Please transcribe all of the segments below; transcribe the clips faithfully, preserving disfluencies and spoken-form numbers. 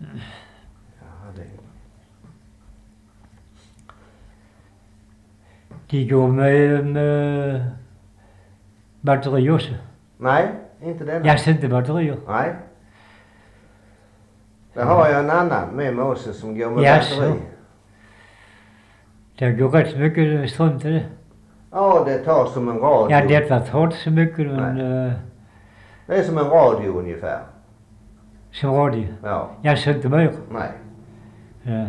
Ja, det... De går med, med batteri också. Nej, inte denna. Jag ser inte batterier. Nej. Där har jag en annan med mig också som går med Jaså. batteri. Det går rätt mycket ström till det. Ja, det tar som en radio. Ja, detta tar inte så mycket, men uh, det är som en radio ungefär. som radio. Ja. Jag ser inte mer. Nej. Ja.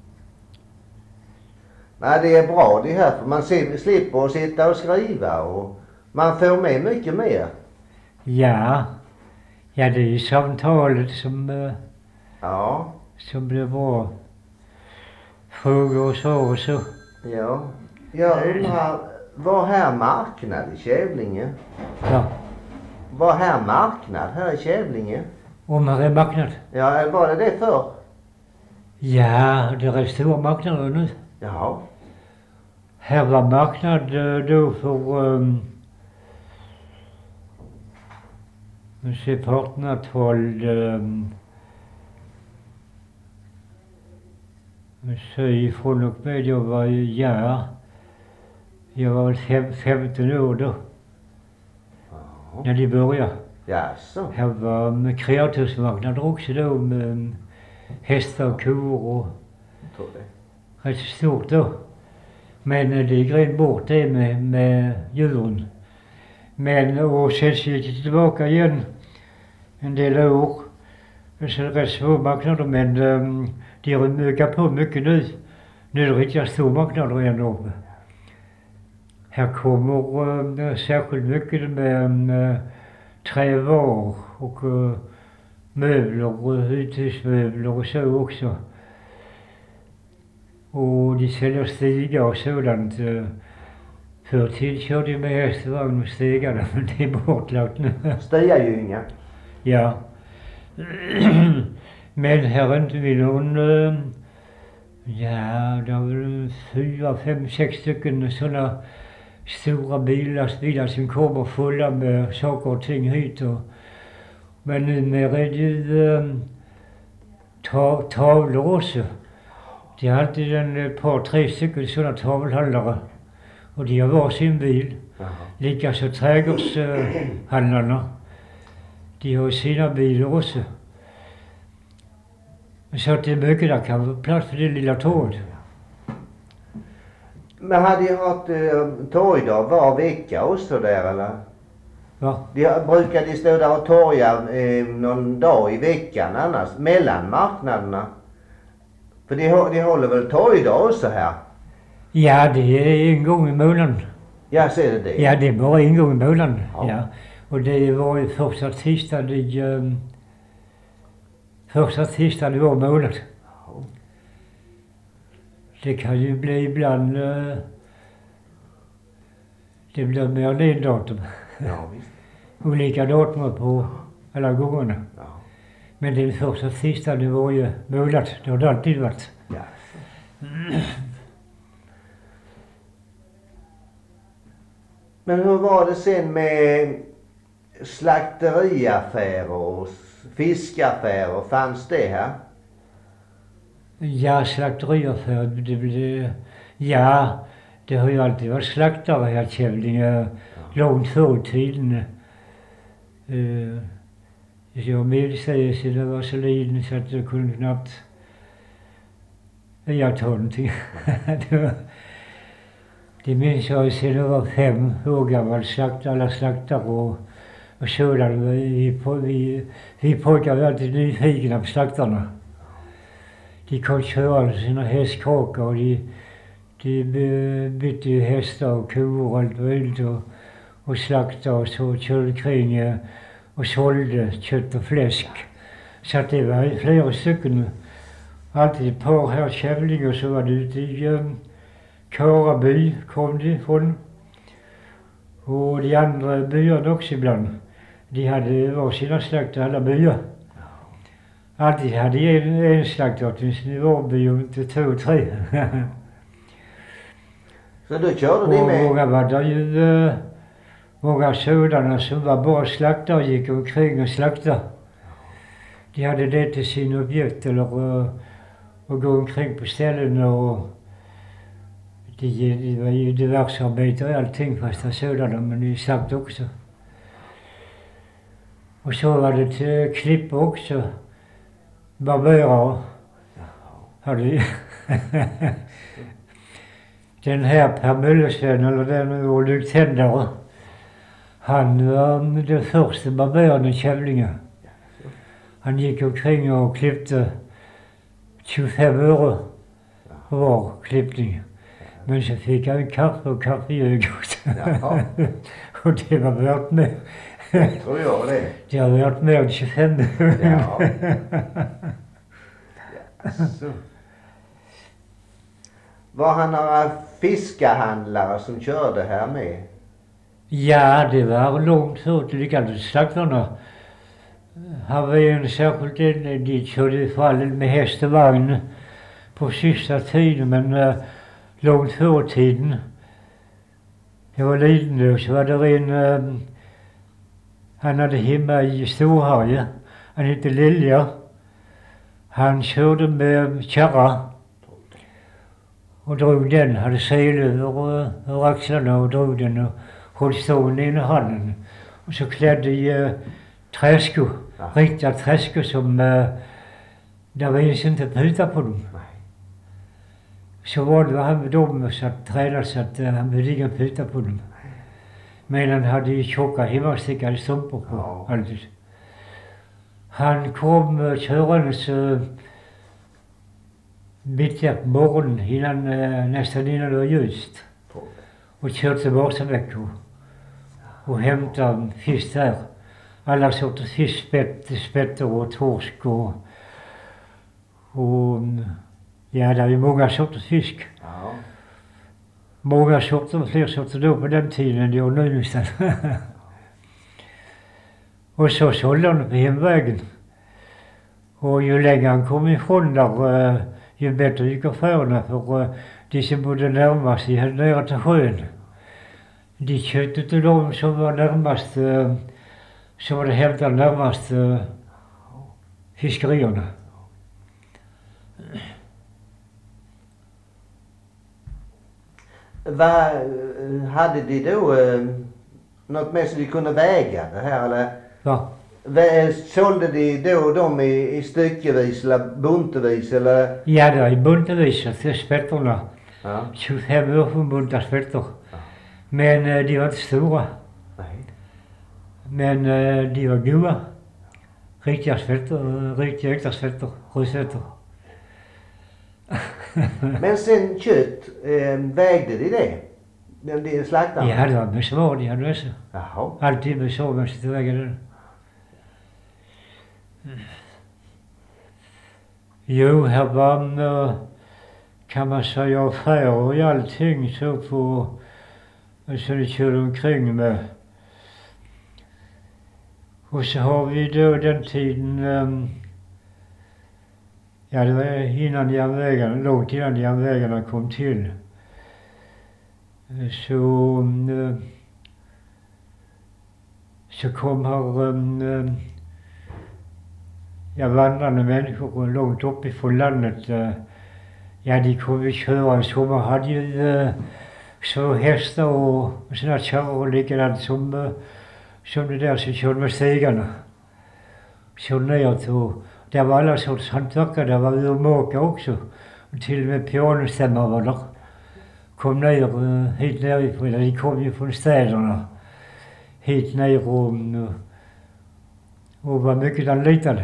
Nej, det är bra det här för man slipper att sitta och skriva och man får med mycket mer. Ja. Ja, det är ju samtalet som, uh, ja. som blir bra. Frågor och så och så. Ja. Jag undrar, vad här marknad i Kävlinge? Ja. Vad här marknad här i Kävlinge? Om här är marknad? Ja, var det det för? Ja, det är stora marknader nu. Ja. Här var marknad då för um, nu ser på artonhundratalet um, så ifrån och med jag var ja jag var fem, femton år då. Ja. När de började. Jaså. Här var med kreatursmarknader också då med hästar och kor och tror det. rätt stort då. Men det gick rent bort det med, med djuren. Men och sen så gick det tillbaka igen en del år. Så det är rätt små marknader men um, de har ökat på mycket nu. Nu är det riktigt stora marknader ändå. Här kommer um, särskilt mycket med um, trävaror och uh, möbler och uthusmöbler och så också. Och de säljer stigar och sådant. Förr till körde jag med hästvagn och stigar men det är bortlagt nu. Stiagynga. Ja. Men här är inte vi någon, ja det var väl fyra, fem, sex stycken sådana stora bilar, bilar som kommer fulla med saker och ting hit. Och, men numera är det ju ta, tavlor också. De har alltid en par, tre stycken sådana tavelhandlare. Och de har varsin bil. Likaså trädgårdshandlarna. De har sina bilar också. Så att det är mycket där kan vara plats för det lilla tåget. Men hade jag haft eh, torgdag var vecka också där eller? Va? De, brukar de stå där och torga eh, någon dag i veckan annars? Mellan marknaderna? För de, de håller väl torgdag också här? Ja, det är en gång i månaden. Ja, ser det det? Ja, det är bara en gång i månaden. Ja. Ja. Och det var ju första tisdagen i um, första tisdagen i vår månad. Ja. Det kan ju bli ibland uh, det blir mer än en datum. Ja, visst. Olika datum på alla gångerna. Ja. Men det är första tisdagen i varje månad. Det har det alltid varit. Ja. Men hur var det sen med slakteriaffärer och fiskaffärer? Fanns det här? Ja, slakteriaffärer, det blev, ja, det har ju alltid varit slaktare här i Kävlinge, långt förr i tiden. Uh, jag minns det så det var så liten så att jag kunde knappt iaktta någonting. Det minns jag sedan jag var fem år gammal, slakt, alla slaktare och, och sådana. Vi, vi, vi pojkar var alltid nyfikna på slaktarna. De kom köra sina hästkakor och de, de bytte ju hästar och kor och allt möjligt och, och slaktade och så körde kring och sålde kött och fläsk. Så att det var flera stycken. Alltid ett par här i Kävlinge och så var det ute i um, Karaby kom de ifrån. Och de andra byarna också ibland. De hade var sina slakter alla byar. Alltid hade en, en slakt åtminstone i vår by och inte två, tre. Så då körde ni och med? många var det ju uh, många sådana som var bara slaktare och gick omkring och slaktade. de hade det till sin objekt eller uh, att gå omkring på ställen och de, de var ju diversarbetare och allting fast jag sådana, men det är sagt också. Och så var det till klipp också. Barberare hade vi. Den här Per Möllesven, eller den var lyktändare. Han var den första barberaren i Kävlinge. Han gick omkring och klippte tjugofem öre var klippning. Men så fick han kaffe och kaffejög också. Och det var värt med. Jag tror jag det. Det har varit mer än tjugofem. Ja. Jaså. Var han några fiskehandlare som körde här med? Ja, det var långt för att lyckades slaktarna. Här var ju en särskilt en, de körde i fallet med häst och vagn på sista tiden, men uh, långt före tiden. Jag var liten då, så var det en, uh, han hade hemma i Storharje, han hette Lilja. Han körde med kärra och drog den, hade sel över, över axlarna och drog den och höll stående i handen. Och så klädde i uh, träskor, ja. Riktiga träskor som, uh, där var ens inte puta på dem. Nej. Så var det han med dem så att tränade så att uh, han ville ingen puta på dem. Nej. Men han hade ju tjocka hemmastickade strumpor på, ja. Alltid. Han kom uh, körandes uh, mitt på morgonen innan, uh, nästan innan det var ljust. Och körde tillbaka veckor. Och hämtade fisk där. Alla sorters fisk, spett, spetter och torsk och, och ja, det är ju många sorters fisk. Ja. Många sorter, fler sorter då på den tiden än det var nu nästan. Och så sålde han på hemvägen. Och ju längre han kom ifrån där, ju bättre gick affärerna, för de som bodde närmast, de hade nära till sjön. De köpte till dem som var närmast, som var det hämtade närmast fiskerierna. Vad hade de då eh, något med så de kunde väga det här eller? Ja. Sålde de då dem i, i styckevis eller buntevis eller? Ja, det var i buntevis till spetterna. Ja. tjugofem år för bunta spetter. Ja. Men eh, de var inte stora. Nej. Men eh, de var goda. Riktiga spetter, riktiga äkta spetter, rödsätter. Men sen kött, eh, vägde de det? Den de slaktade? Ja, det var med svar, de hade också. Jaha. Alltid med svar, men så vägde den. Jo, här var uh, kan man säga affärer och allting så på, så det körde omkring med. Och så har vi då den tiden, um, ja det var innan järnvägarna, långt innan järnvägarna kom till. Så, um, så kom här um, ja, vandrande människor långt uppifrån landet. Uh, ja, de kunde köra. Sommer hade ju uh, så hästar och, och sådana kärror likadant som, uh, som det där som körde med stegarna. Körde ner till, där var alla sorts hantverkare, där var urmakare också. Och till och med pianostämmare var där. Kom ner uh, hit nerifrån, de kom ju från städerna. Hit ner och, uh, och var mycket anlitade.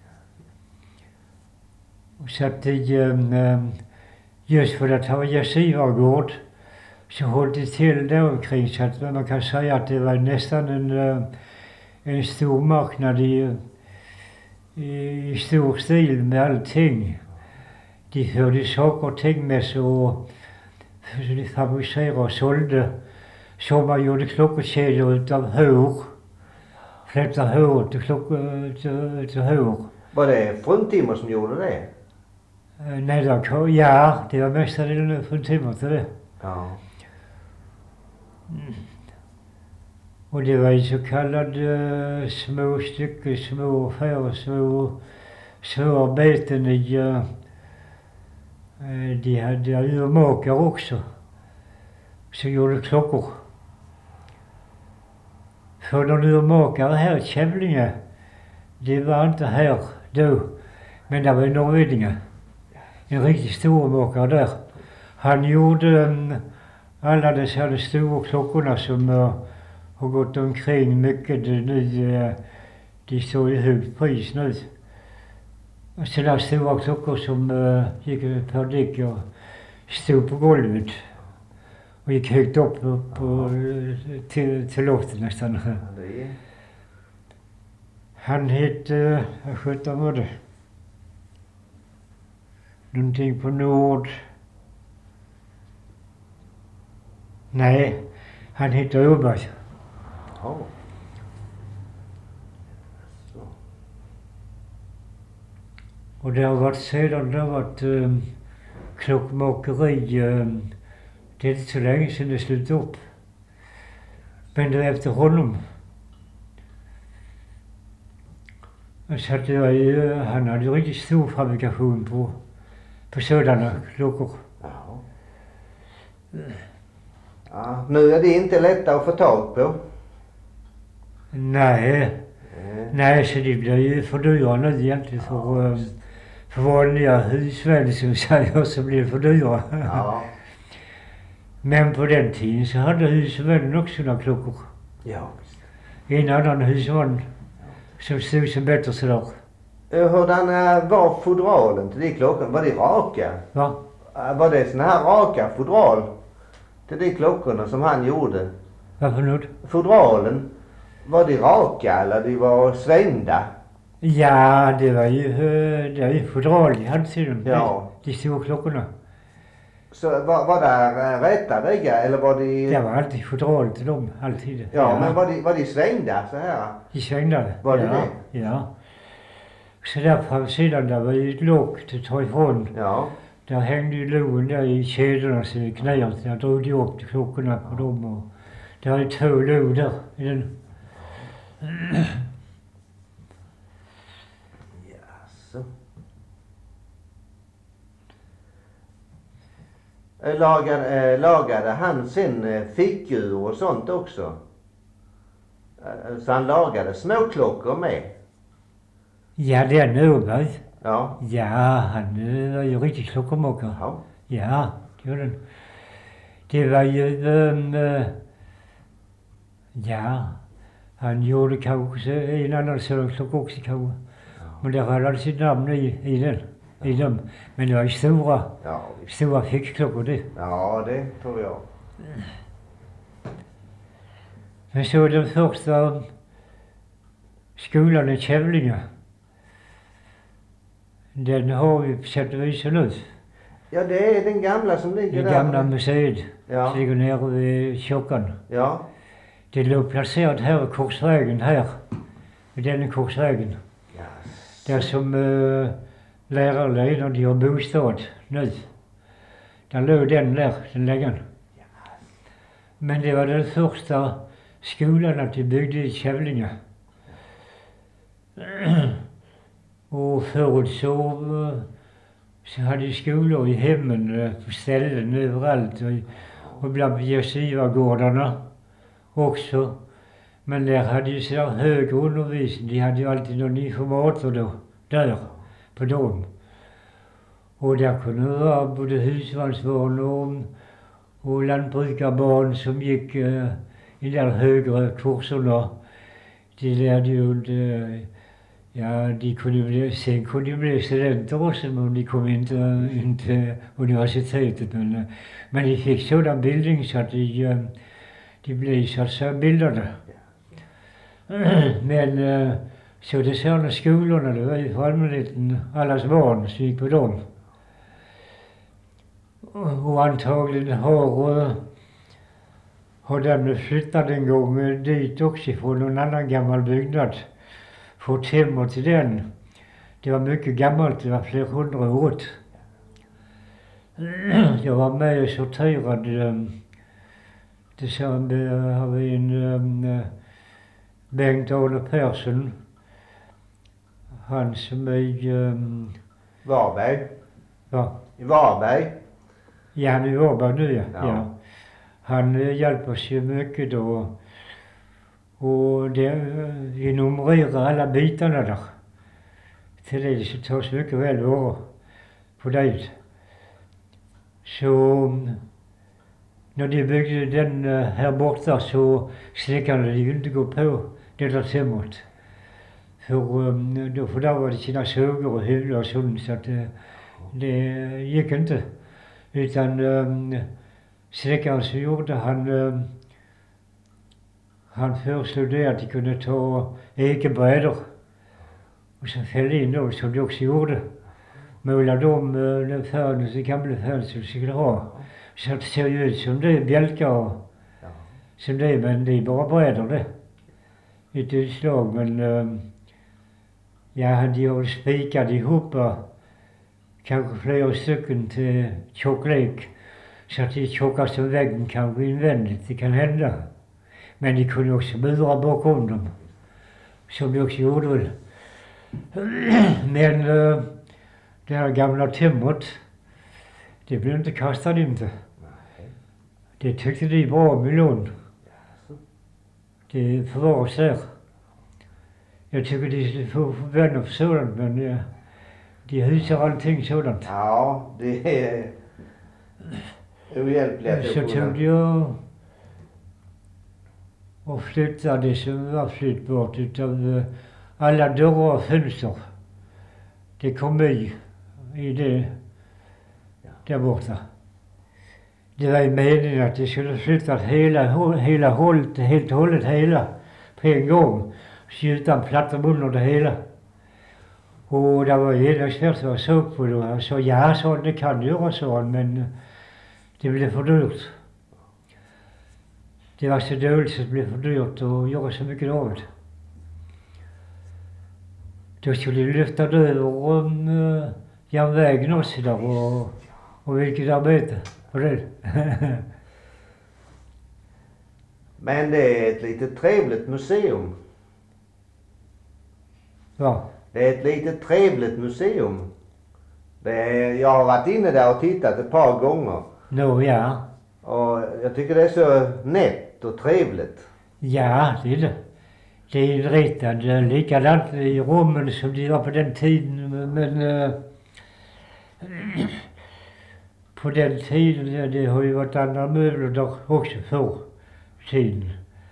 Så att de, um, just för att ha gästgivargård så höll det till där omkring så att man kan säga att det var nästan en, uh, en stor marknad i, i, i stor stil med allting. De förde saker och ting med sig och de fabricerade och sålde. Så man gjorde klockokedjor utav hår. Flättade hår till, klock, till, till hår. Var det fruntimmer som gjorde det? Uh, nej, då, ja, det var mestadels fruntimmer till det. Ja. Mm. Och det var ju så kallade små stycken, små affärer, små, små arbeten i, uh, de hade urmakare också, som gjorde klockor. För någon urmakare här i Kävlinge, det var inte här då, men det var i Norrvidinge. En riktigt stor urmakare där. Han gjorde um, alla dessa stora klockorna som uh, har gått omkring mycket nu. Uh, de står i högt pris nu. Sådana stora klockor som uh, gick per dick och stod på golvet. Och gick högt upp på, på, till, till loften nästan. Han hette, vad sjutton var det? Någonting på Nord. Nej, han hette Öberg. Oh. Och det har varit sedan, det har varit um, klockmakeri. Um, det är inte så länge sedan det slutade upp. Men det var efter honom. Så att det var ju, han hade riktigt stor fabrikation på, på sådana klockor. Ja. Ja, nu är det inte lätt att få tag på. Nej, mm. Nej, så det blir ju för dyra nu egentligen för, ja. för vanliga husvänner som säger så blir det för dyra. Ja. Men på den tiden så hade husvännen också några klockor. Ja. En annan husvagn som stod som bättre sådär. Hurdan var fodralen till de klockorna? Var de raka? Va? Var det såna här raka fodral till de klockorna som han gjorde? Vad för något? Fodralen, var de raka eller de var svängda? Ja, det var ju, det var ju fodral de hade till dem. Ja. De, de stora klockorna. Så var, var det rätta väggar eller var de... Det var alltid fodral till dem, alltid. Ja, ja. Men var de, var de svängda så här? De svängda. Var det ja, det? Ja. Så där framsidan där var ju ett lock att ta ifrån. Ja. Där hängde ju loven där i kedjorna så i knäet. Där drog de upp till klockorna på dem. Och där är två lov där i den. Jaså. Lagade, äh, lagade han sin äh, fickur och sånt också? Äh, så han lagade småklockor med? Ja, det är Norberg. Ja. Ja, han var ju riktigt klockermakare. Ja. Ja, det var den. Det var ju, um, uh, ja, han gjorde kanske en annan sådan klocka också kanske. Ja. Men det hade han sitt namn i, i den. I dem. Men det var ju stora, ja, stora fickklockor det. Ja, det tror jag. Men så den första skolan i Kävlinge. Den har vi på sätt och vis nu. Ja, det är den gamla som ligger det där. Det gamla museet. Ja. Som ligger nere vid kyrkan. Ja. Det låg placerat här vid Korsvägen här. Vid den Korsvägen. Yes. Där som uh, lärarledaren de har bostad nu. Där låg den där, den läggan. Yes. Men det var den första skolan att de byggde i Kävlinge. Och förut så, så hade skolor i hemmen på ställen överallt och, och bland gästgivargårdarna också. Men där hade ju sådär hög undervisning. De hade ju alltid någon informator då, där på dem. Och där kunde det vara både husvagnsbarn och, och lantbrukarbarn som gick uh, i de där högre kurserna. De lärde ju inte, ja, de kunde bli, sen kunde de bli studenter också, men de kom inte till universitetet. Men, men de fick sådan bildning så att de, de blev så att säga bildade. Men så det sådana skolorna, det var ju för allmänheten allas barn som gick på dem. Och antagligen har, har den flyttat en gång dit också från någon annan gammal byggnad. Fått hem till den. Det var mycket gammalt, det var flera hundra år. Jag var med och sorterade Tillsammans har vi en um, Bengt-Arne Persson. Han som är... Um, Varberg. Va? I Varberg. Ja, han är i Varberg nu, ja. Ja. ja. Han uh, hjälper oss ju mycket då. Och det, uh, vi numrerar alla bitarna där. Till det så tas mycket väl vara på det. Så um, när de byggde den uh, här borta så släckade de ju inte gå på det där timret. För um, då fördärvade de sina sågar och huvudar och sånt så att uh, det gick inte. Utan um, släckaren så gjorde han, um, han föreslog det att de kunde ta ekebrädor och så fällde in dem som de också gjorde. Måla dem uh, den färgen, så gamla färgen som de skulle ha. Så att det ser ju ut som det är bjälkar och Ja. som det är, men det är bara brädor det. Ett utslag, men um, jag hade ju spikat ihop uh, kanske flera stycken till tjocklek. Så att det är tjockast som väggen kanske invändigt, det kan hända. Men de kunde också mura bakom dem. Som de också gjorde väl. Men uh, det här gamla timret, det blev inte kastat inte. Det tyckte de bra om i Lund. Det förvaras där. Jag tycker de får vänner för sådant, men ja, de husar allting sådant. Ja, det är ohjälpligt. Så tog jag och flyttade det som var flyttbart utav alla dörrar och fönster. Det kom i, i det där borta. Det var ju meningen att det skulle flyttas hela, hela hållet, helt och hållet hela på en gång. Så utan plattor under det hela. Och det var ju hela svårt att såg på det. Han sa, ja, så det kan göra så, men det blev för dyrt. Det var så dåligt så det blev för dyrt att göra så mycket av det. Då skulle de lyfta det över om uh, järnvägen också där och, och vilket arbete på det. Men det är ett litet trevligt museum. Ja. Det är ett litet trevligt museum. Det är, jag har varit inne där och tittat ett par gånger. Nå, ja. Och jag tycker det är så nätt och trevligt. Ja, det är det. Det är inritat likadant i rummen som det var på den tiden, men uh, på den tiden, ja, det har ju varit andra möbler där också för tiden.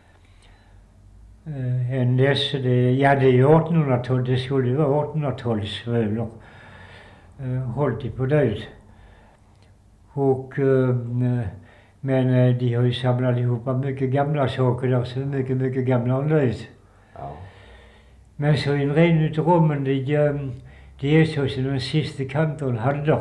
Uh, en dessa, det, ja det är artonhundratal, det skulle ju vara artonhundratalsmöbler. Uh, hållit på det. Och uh, men uh, de har ju samlat ihop mycket gamla saker där, så mycket, mycket gamla än det. Ja. Men så en ren utav rummen, de, um, de är så som den sista kanten hade där.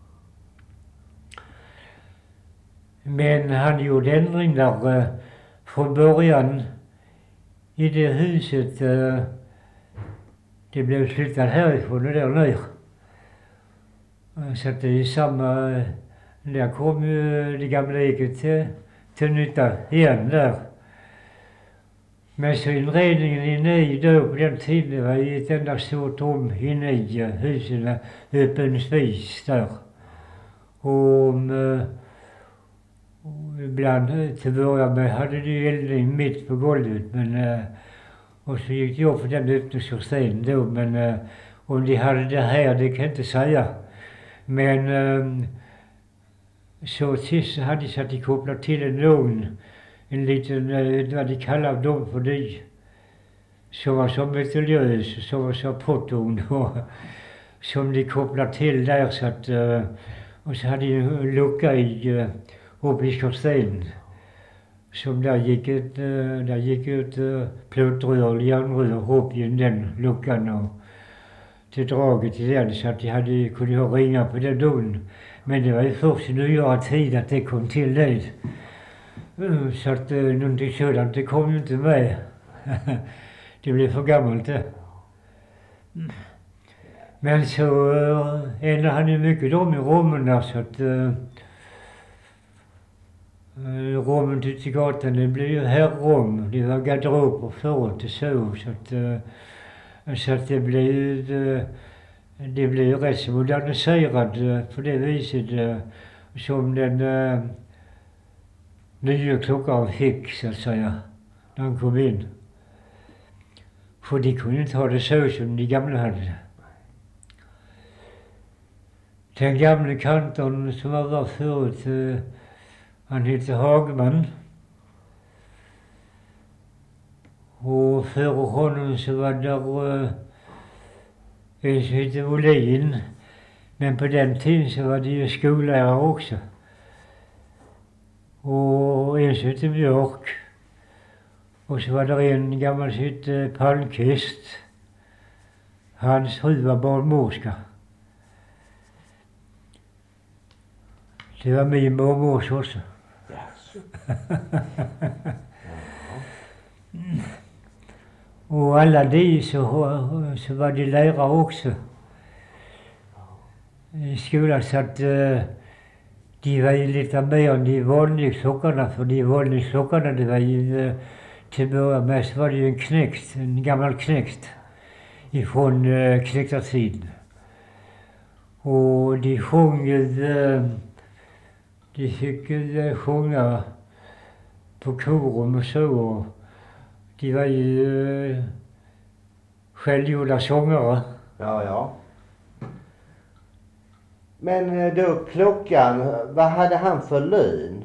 Men han gjorde ändring där uh, från början i det huset. Uh, det blev flyttat härifrån och där ner. Uh, så att det är samma, uh, där kom ju det gamla eket till, till nytta igen där. Men så inredningen inne i då på den tiden var i ett enda stort rum inne i uh, husen, öppen spis där. Och, um, och ibland till början med hade de eldning mitt på golvet, men uh, och så gick jag för den öppningsskorstenen då, men uh, om de hade det här, det kan jag inte säga. Men um, så sist så hade de så att de kopplat till en ugn. En liten, uh, vad de kallar dem för det. Så var så metaljös, så var så pottugn som de kopplade till där så att, uh, och så hade de en lucka i, uh, uppe i skorstenen. Som där gick ett, uh, där gick ett uh, plåtrör, järnrör upp i den luckan och till draget till den så att de hade, kunde ha ringa på den ugnen. Men det var ju först i nyare tid att det kom till det. Uh, så att uh, någonting sådant, det kom ju inte med. Det blev för gammalt det. Men så uh, ändrade han ju mycket om i rummen där så att uh, Eh, rummet ute i gatan, det blev ju herrrum. Det var garderober förut och så. Så att, eh, så att det blev ju eh, det blev ju rätt så moderniserad eh, på det viset eh, som den eh, nya klockan fick, så att säga, när han kom in. För de kunde inte ha det så som de gamla hade det. Den gamla kantorn som var där förut, eh, han hette Hagman. Och före honom så var där eh, en som hette Olin. Men på den tiden så var det ju skollärare också. Och en som hette Björk. Och så var det en gammal som hette Palmqvist. Hans fru var barnmorska. Det var min mormors också. Yes. Och alla de så, så var de lärare också i skolan, så att uh, de var ju lite mer än de vanliga klockorna. För de vanliga klockorna, det var ju uh, till början med så var det ju en knäckt, en gammal knäckt ifrån uh, knäktartiden. Och de sjöng ju, uh, de fick ju uh, sjunga på korum och så. Och de var ju uh, självgjorda sångare. Ja, ja. Men då klockan, vad hade han för lön?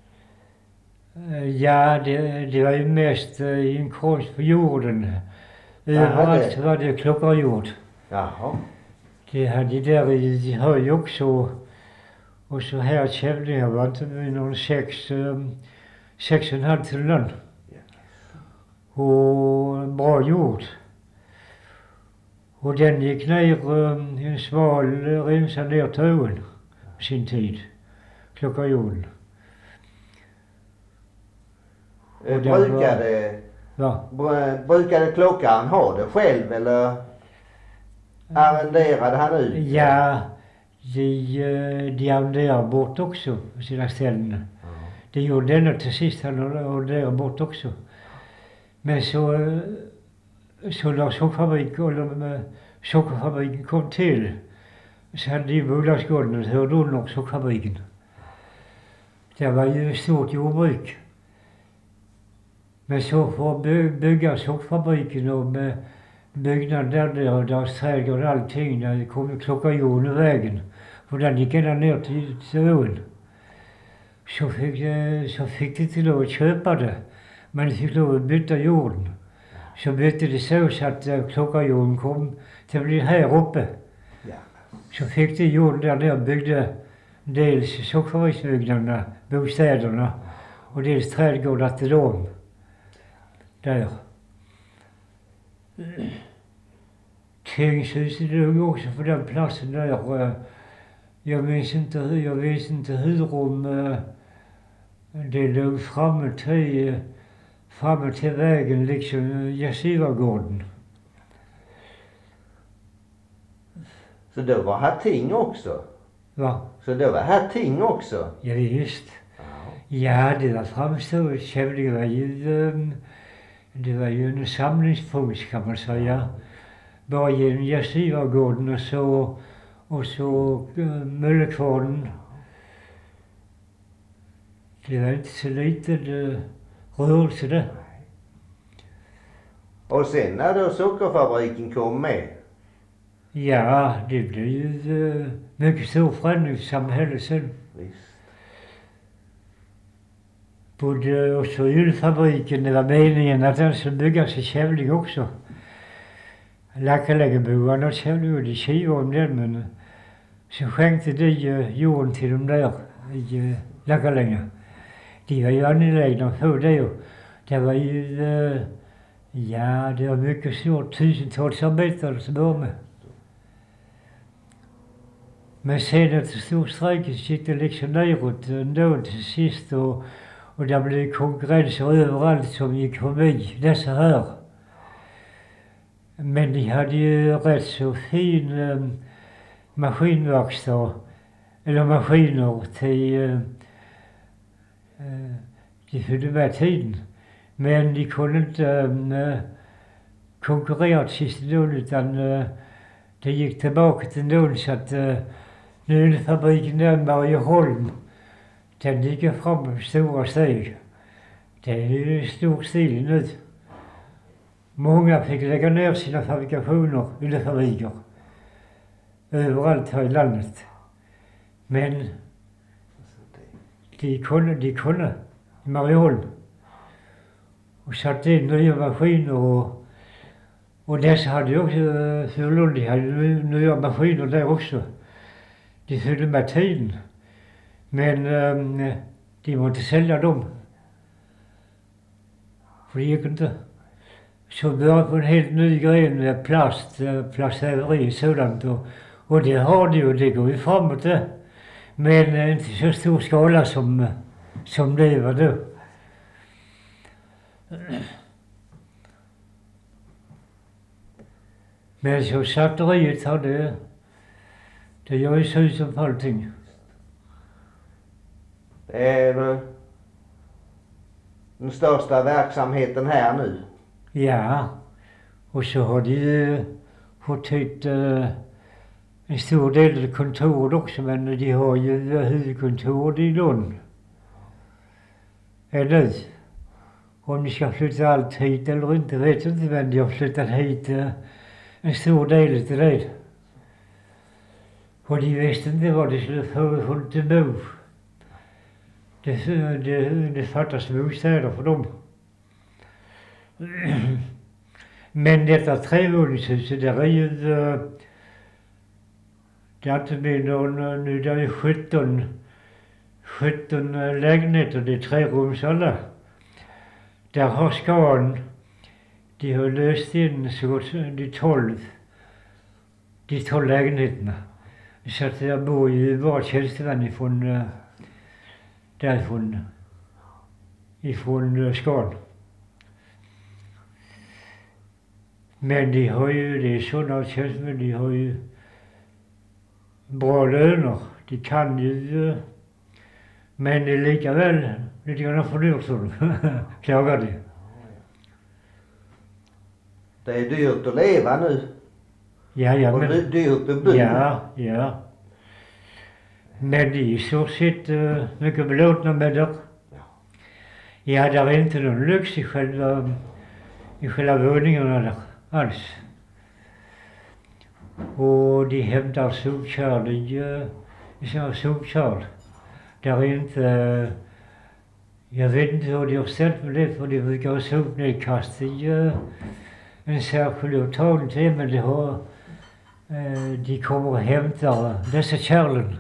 Ja, det, det var ju mest uh, inkomst på jorden. Överallt var det klockarjord. Jaha. Det hade där i höj också. Och så här Kävlingar var inte någon sex, um, sex och en halv till lön. Och bra jord. Och den gick ner um, en smal remsa ner till ån på sin tid. Klockarjorden. Och brukade, ja. br- brukade klockan ha det själv eller arrenderade han ut? Ja, de, de arrenderade bort också på sina ställen. Mm. Det gjorde denna till sist, han arrenderade bort också. Men så, så när sockerfabriken, eller sockerfabriken kom till, så hade de bolagsgården och hörde under sockerfabriken. Det var ju ett stort jordbruk. Men så för att by- bygga sockerfabriken och med byggnaden där, där och deras trädgård och allting, där kom ju klockarjorden i vägen. Och den gick ända ner till, till ån. Så fick, så fick de inte lov att köpa det. Men de fick lov att byta jorden. Så bytte det så, så att uh, klockarjorden kom till att bli här uppe. Ja. Så fick de jorden där nere och byggde dels sockerfabriksbyggnaderna, bostäderna och dels trädgårdar till dem. Där. Tingshuset låg också på den platsen där. Jag minns inte hur, jag vet inte hur om uh, det låg framme till, framme till vägen, liksom Gärsivagården. Så då var här ting också? Va? Så då var här ting också? Ja, visst. Ja, det var framstående. Kävlinge var ju, um, det var ju en samlingspunkt kan man säga. Bara genom Gärsivagården och så, och så uh, Möllekvarnen. Det var inte så liten uh, rörelse det. Och sen när då sockerfabriken kom med? Ja, det blev ju uh, mycket stor förändring i samhället sen. Visst. Både också ylfabriken, det var meningen att den skulle byggas i Kävlinge också. Lackaläggerboarna och Kävlinge, de kivade om den, men så skänkte de uh, jorden till dem där i uh, Lackalägger. De var ju angelägna att få det. Och det var ju, uh, ja, det var mycket svårt, tusentals arbetare som var med. Men sen efter stor strejken så gick det liksom neråt ändå till sist, och, och där blev konkurrenser överallt som gick förbi dessa här. Men de hade ju rätt så fin eh, maskinverkstad, eller maskiner till, Eh, de följde med tiden. Men de kunde inte eh, konkurrera till sist då, utan eh, det gick tillbaka till noll så att eh, nu är fabriken där i Marieholm. Den ligger fram med stora steg. Det är ju stor stil nu. Många fick lägga ner sina fabrikationer, eller fabriker, överallt här i landet. Men de kunde, de kunde i Marieholm. Och satte in nya maskiner och, och dessa hade ju också, Furulund, de hade nya maskiner där också. De följde med tiden. Men um, de måste sälja dem. För det gick inte. Så började på en helt ny gren med plast, plastväveri och sådant. Och, och det har de ju, det går ju framåt det. Men uh, inte så stor skala som, som det var då. Men så slakteriet hade, det gör ju så ut som allting. Det är väl den största verksamheten här nu. Ja, och så har de ju fått hit uh, en stor del av kontoret också, men de har ju huvudkontoret i Lund. Eller om de ska flytta allt hit eller inte vet jag inte, men de har flyttat hit uh, en stor del till det. Och de visste inte vad de skulle få för till bo. Det, det, det fattas bostäder för dem. Men detta trevåningshuset, där är ju, det är inte mindre än, nu det är sjutton, sjutton lägenheter, det är trerums alla. Där har Scan, de har löst in så gott de tolv, de tolv lägenheterna. Så att jag bor ju bara tjänstemän ifrån, därifrån, ifrån Scan. Men de har ju, det är sådana tjänstemän, de har ju bra löner. De kan ju, men det är lika väl lite grann för dyrt så klagar de. Det är dyrt att leva nu. Ja, ja, och men, det är dyrt att bo. Ja, ja. Men de är i så sett uh, mycket belåtna med det. Ja, där är inte någon lyx i själva, i själva våningarna där alls. Och de hämtar sopkärl i, uh, i sina sopkärl. Där är inte, uh, jag vet inte hur de har ställt med det, för de brukar ha sopnedkast i uh, en särskild uttagning till, men det har, uh, de kommer och hämtar dessa kärlen.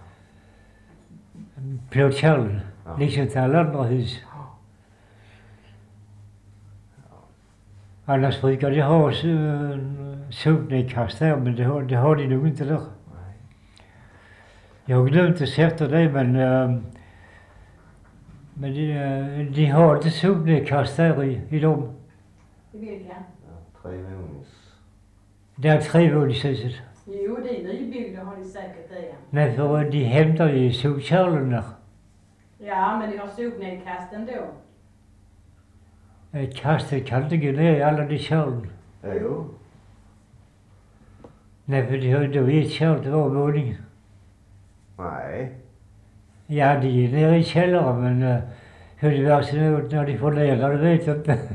Plåtkärlen, ja. Liksom till alla andra hus. Annars brukar de ha sopnedkast där, men det har, det har de nog inte där. Jag har glömt att sätta det, men, äh, men de, de har inte sopnedkast där i, i dem. I vilka? Ja, trevånings. Det är trevåningshuset. Jo, det är nybyggda har de säkert det. Nej, för de hämtar ju sopkärlen där. Ja, men de har sopnedkast ändå. Kastet kan inte gå ner i alla de kärlen. Jo. Nej, för de har då ett kärl till var våning. Nej. Ja, de är nere i källaren, men uh, hur det verkligen ut när de får ner det vet jag inte.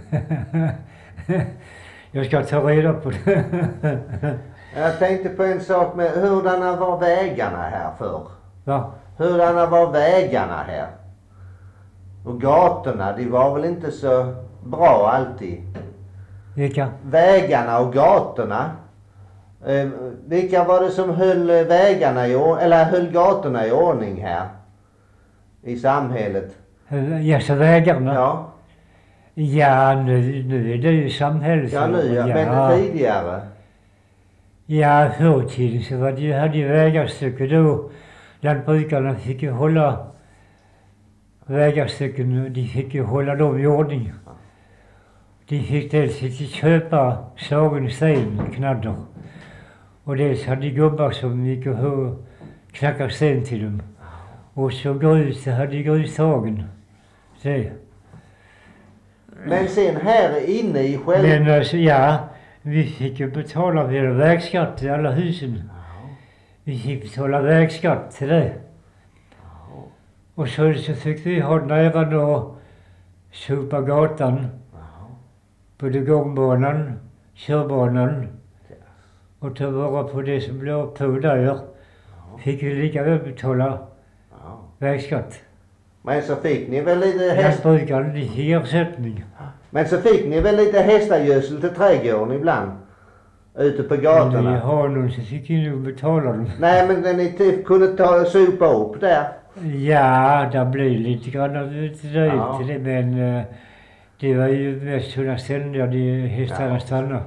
Jag ska ta reda på det. Jag tänkte på en sak med hurdana var vägarna här för? Va? Hurdana var vägarna här? Och gatorna, de var väl inte så bra alltid? Vilka? Vägarna och gatorna. Eh, vilka var det som höll vägarna i ordning, eller höll gatorna i ordning här? I samhället? Ja, så vägarna? Ja. Ja, nu, nu är det ju samhället. Ja, nu ja, men tidigare? Ja, förr i tiden så var det, hade ju vägarstycken då. Lantbrukarna fick ju hålla vägarstycken, de fick ju hålla dem i ordning. De fick dels inte köpa slagen sten, knadder. Och dels hade de gubbar som gick och knackade sten till dem. Och så grus, det hade de grushagen. Det. Men sen här inne i själva... Men alltså, ja, vi fick ju betala via vägskatt till alla husen. Ja. Vi fick betala vägskatt till det. Ja. Och så, så fick vi ha nära och sopa gatan, Ja. både gångbanan, körbanan och ta vara på det som låg på där. Ja. Fick vi lika väl betala Ja. vägskatt. Men så fick ni väl lite häst... Lantbrukaren fick ersättning. Men så fick ni väl lite hästagödsel till trädgården ibland? Ute på Om vi gatorna? har någon så fick vi nog betala dem. Nej, men när ni typ kunde ta sopa upp där. Ja, det blir lite grann av det Ja. till det, men eh, det var ju mest sådana ställen där de hästarna Ja. stannade.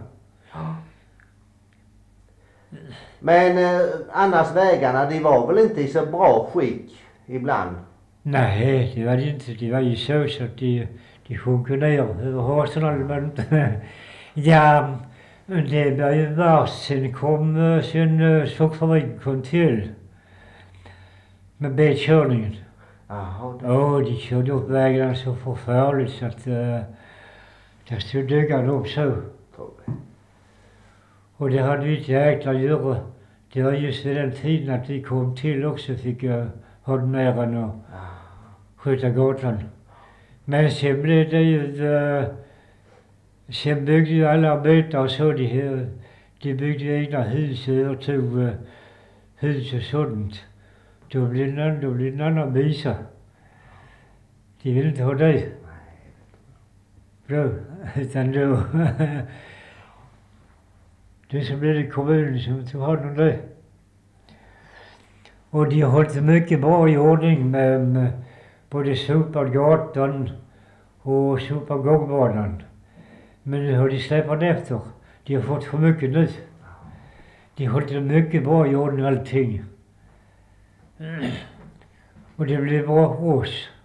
Men eh, annars vägarna, de var väl inte i så bra skick ibland? Nej, det var det inte. Det var ju så så att de, de sjunker ner över hasorna. Men ja, det var ju värst. Sen kom, eh, sen uh, sockerfabriken kom till med betkörningen. Jaha. det- Åh, de körde upp vägarna så förfärligt så att uh, där stod dyggarna upp så. tror jag. Och det hade vi ett jäkla göra. Det var just vid den tiden att vi kom till också fick jag ha den näran och sköta gatan. Men sen blev det ju, uh, sen byggde ju alla arbetare och så, de, de byggde egna hus och övertog uh, hus och sådant. Då blev det en, då blev det en annan visa. De ville inte ha det. Då, utan då, det som blev det kommunen som tog hand om det. Och de har hållit mycket bra i ordning med, med både sopat gatan och sopat gångbanan. Men nu har de släpat efter. De har fått för mycket nu. De har hållit det mycket bra i ordning allting. Och det blev bra för oss.